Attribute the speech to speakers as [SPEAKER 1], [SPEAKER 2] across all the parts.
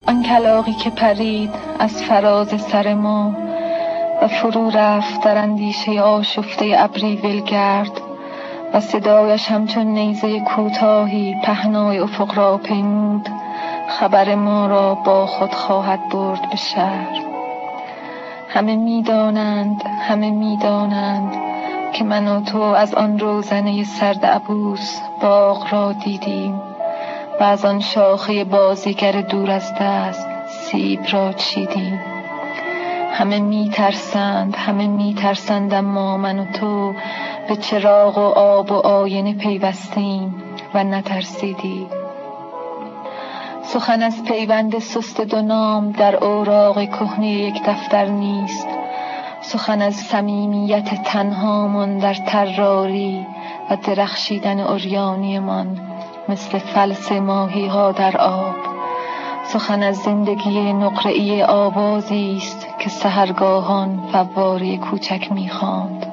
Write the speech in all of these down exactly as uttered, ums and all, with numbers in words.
[SPEAKER 1] آن کلاغی که پرید از فراز سر ما و فرو رفت در اندیشه آشفته ابری ولگرد و صدایش همچون نیزه کوتاهی پهنای افق را پیمود، خبر ما را با خود خواهد برد به شهر. همه می‌دانند، همه می‌دانند که من و تو از آن روزنه سرد عبوس باغ را دیدیم و از آن شاخه بازیگر دور از دست سیب را چیدیم. همه می‌ترسند، همه می‌ترسند، اما من و تو به چراغ و آب و آینه پیوستیم و نترسیدیم. سخن از پیوند سست دو نام در اوراق کهنه یک دفتر نیست. سخن از صمیمیت تنهامان در طراری و درخشیدن عریانیمان مثل فلس ماهی ها در آب. سخن از زندگی نقره‌ای آوازی است که سحرگاهان فواره کوچک می‌خواند.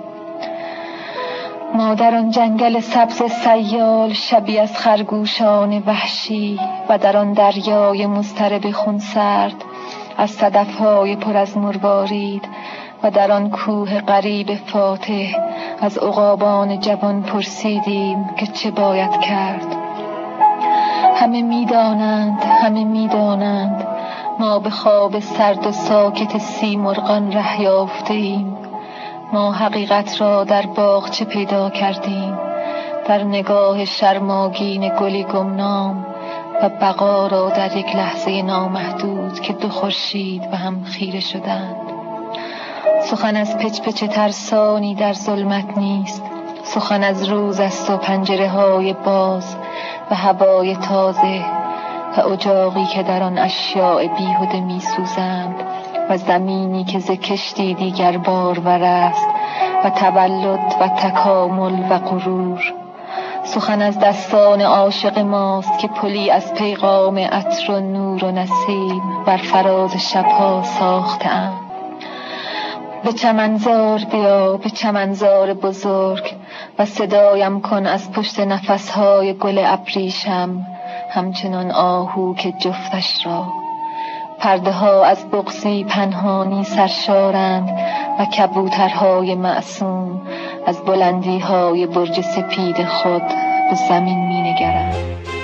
[SPEAKER 1] ما در آن جنگل سبز سیال شبی از خرگوشان وحشی و در آن دریای مضطرب خونسرد از صدف‌های پر از مروارید و در آن کوه غریب فاتح از عقابان جوان پرسیدیم که چه باید کرد. همه می‌دانند، همه می‌دانند ما به خواب سرد و ساکت سیمرغان ره یافته‌ایم. ما حقیقت را در باغچه پیدا کردیم، در نگاه شرماگین گلی گمنام، و بقا را در یک لحظه نامحدود که دو خورشید به هم خیره شدند. سخن از پچ پچ ترسانی در ظلمت نیست. سخن از روز است و پنجره های باز و هوای تازه و اجاقی که در آن اشیاء بیهوده می سوزند و زمینی که ز کشتی دیگر بارور است و تولد و تکامل و غرور. سخن از دستان عاشق ماست که پلی از پیغام عطر و نور و نسیم بر فراز شبها ساخته‌اند. به چمنزار بیا، به چمنزار بزرگ، و صدایم کن از پشت نفسهای گل ابریشم همچنان آهو که جفتش را. پرده ها از بغضی پنهانی سرشارند و کبوترهای معصوم از بلندی های برج سپید خود به زمین می نگرند.